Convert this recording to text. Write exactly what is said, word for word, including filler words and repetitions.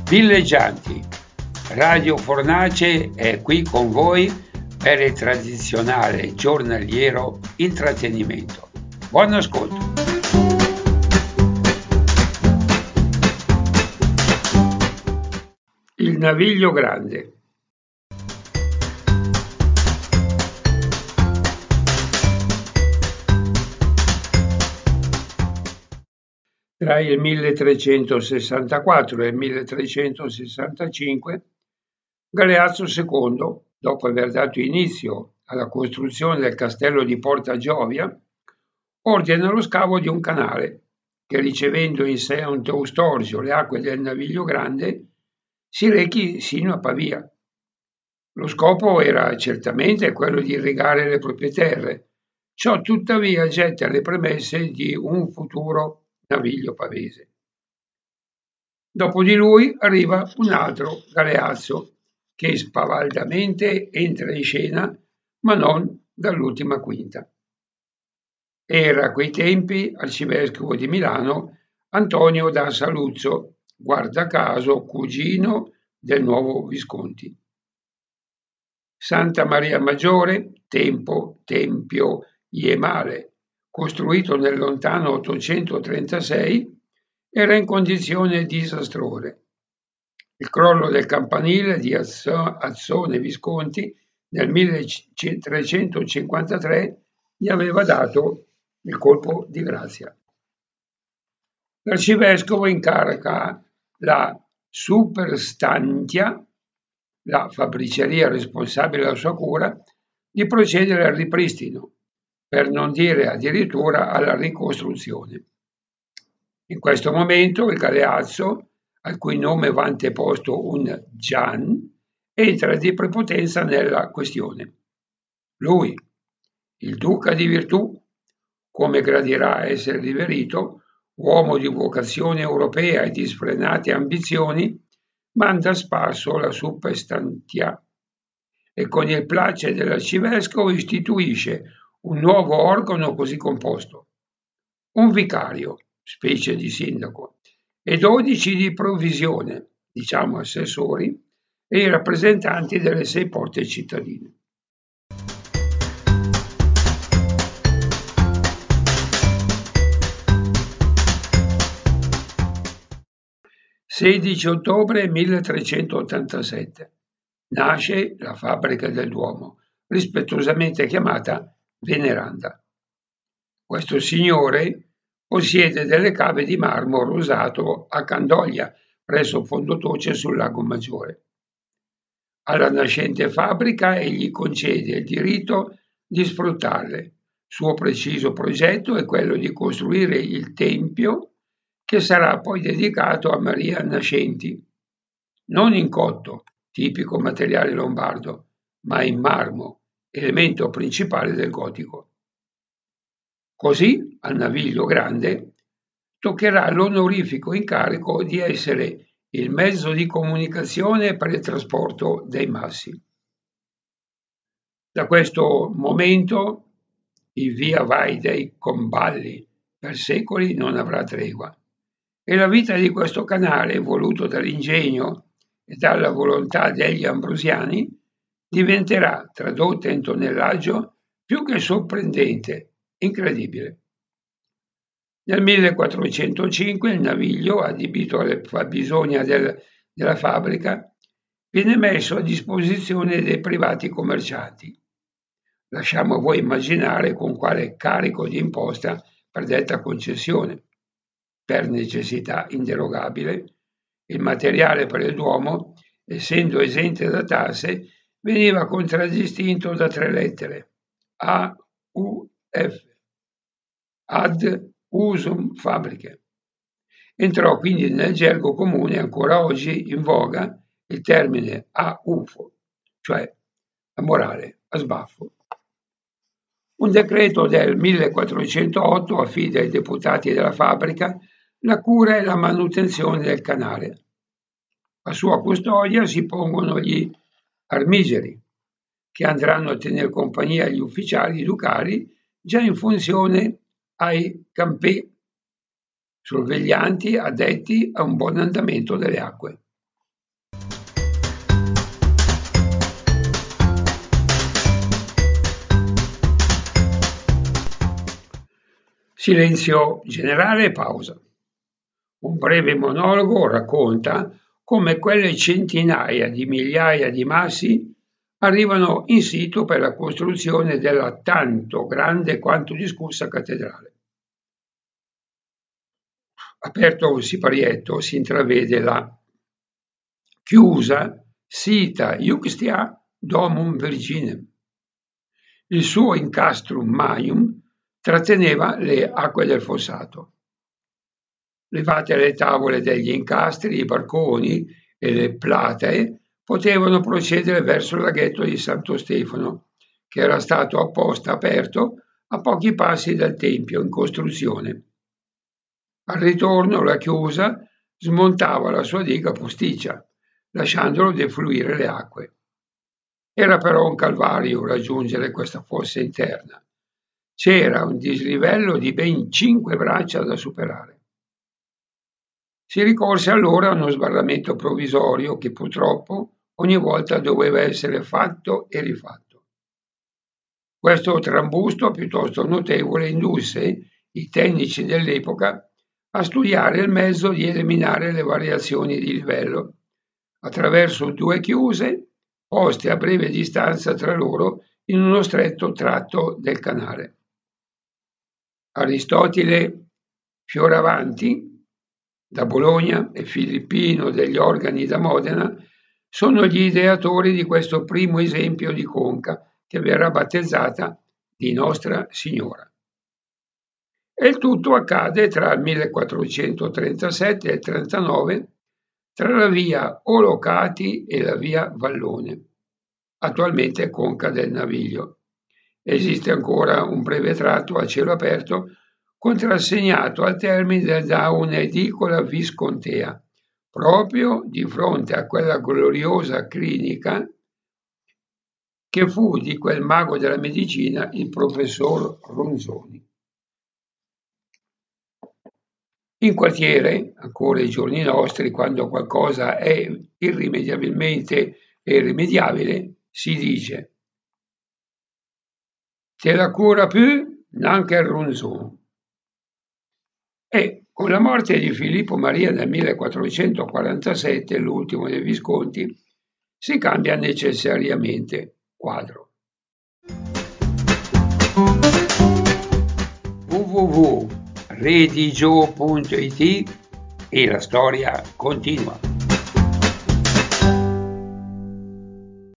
Villeggianti, Radio Fornace è qui con voi per il tradizionale giornaliero intrattenimento. Buon ascolto! Il Naviglio Grande. Tra il milletrecentosessantaquattro e il milletrecentosessantacinque, Galeazzo secondo, dopo aver dato inizio alla costruzione del castello di Porta Giovia, ordina lo scavo di un canale che, ricevendo in sé un Teustorgio le acque del Naviglio Grande, si rechi sino a Pavia. Lo scopo era certamente quello di irrigare le proprie terre, ciò tuttavia getta le premesse di un futuro Naviglio pavese. Dopo di lui arriva un altro Galeazzo che spavaldamente entra in scena, ma non dall'ultima quinta. Era a quei tempi arcivescovo di Milano Antonio da Saluzzo, guarda caso cugino del nuovo Visconti. Santa Maria Maggiore, tempo, tempio iemale, costruito nel lontano ottocentotrentasei, era in condizione disastrose. Il crollo del campanile di Azzone Visconti nel milletrecentocinquantatré gli aveva dato il colpo di grazia. L'arcivescovo incarica la Superstantia, la fabbriceria responsabile della sua cura, di procedere al ripristino, per non dire addirittura alla ricostruzione. In questo momento il Galeazzo, al cui nome va anteposto un Gian, entra di prepotenza nella questione. Lui, il duca di virtù, come gradirà essere riverito, uomo di vocazione europea e di sfrenate ambizioni, manda a spasso la Superstantia e con il place dell'arcivescovo istituisce un nuovo organo così composto: un vicario, specie di sindaco, e dodici di provvisione, diciamo assessori, e i rappresentanti delle sei porte cittadine. sedici ottobre milletrecentottantasette. Nasce la fabbrica del Duomo, rispettosamente chiamata Veneranda. Questo signore possiede delle cave di marmo rosato a Candoglia, presso Fondotoce sul Lago Maggiore. Alla nascente fabbrica egli concede il diritto di sfruttarle. Suo preciso progetto è quello di costruire il tempio che sarà poi dedicato a Maria Nascenti, non in cotto, tipico materiale lombardo, ma in marmo, elemento principale del gotico. Così al Naviglio Grande toccherà l'onorifico incarico di essere il mezzo di comunicazione per il trasporto dei massi. Da questo momento il via vai dei convalli per secoli non avrà tregua e la vita di questo canale, voluto dall'ingegno e dalla volontà degli ambrosiani, diventerà, tradotta in tonnellaggio, più che sorprendente, incredibile. Nel millequattrocentocinque il naviglio, adibito alle fabbisogna del, della fabbrica, viene messo a disposizione dei privati commercianti. Lasciamo a voi immaginare con quale carico di imposta per detta concessione. Per necessità inderogabile, il materiale per il Duomo, essendo esente da tasse, veniva contraddistinto da tre lettere: A U F, ad usum fabricae. Entrò quindi nel gergo comune, ancora oggi in voga, il termine a ufo, cioè a morale, a sbaffo. Un decreto del millequattrocentootto affida ai deputati della fabbrica la cura e la manutenzione del canale. A sua custodia si pongono gli armigeri, che andranno a tenere compagnia agli ufficiali ducali già in funzione ai campè, sorveglianti addetti a un buon andamento delle acque. Silenzio generale e pausa. Un breve monologo racconta come quelle centinaia di migliaia di massi arrivano in situ per la costruzione della tanto grande quanto discussa cattedrale. Aperto un siparietto si intravede la chiusa Sita Iuxtia Domum Virginem. Il suo incastrum maium tratteneva le acque del fossato. Levate le tavole degli incastri, i barconi e le platee potevano procedere verso il laghetto di Santo Stefano, che era stato apposta aperto a pochi passi dal tempio in costruzione. Al ritorno la chiusa smontava la sua diga posticcia, lasciandolo defluire le acque. Era però un calvario raggiungere questa fossa interna. C'era un dislivello di ben cinque braccia da superare. Si ricorse allora a uno sbarramento provvisorio che purtroppo ogni volta doveva essere fatto e rifatto. Questo trambusto piuttosto notevole indusse i tecnici dell'epoca a studiare il mezzo di eliminare le variazioni di livello attraverso due chiuse poste a breve distanza tra loro in uno stretto tratto del canale. Aristotele Fioravanti da Bologna e Filippino degli Organi da Modena sono gli ideatori di questo primo esempio di conca che verrà battezzata di Nostra Signora. E il tutto accade tra il millequattrocentotrentasette e il trentanove tra la via Olocati e la via Vallone, attualmente conca del Naviglio. Esiste ancora un breve tratto a cielo aperto contrassegnato al termine da un'edicola viscontea, proprio di fronte a quella gloriosa clinica che fu di quel mago della medicina, il professor Ronzoni. In quartiere, ancora ai giorni nostri, quando qualcosa è irrimediabilmente irrimediabile, si dice «Te la cura più neanche il Ronzoni». E con la morte di Filippo Maria nel millequattrocentoquarantasette, l'ultimo dei Visconti, si cambia necessariamente quadro. w w w punto redigio punto it e la storia continua.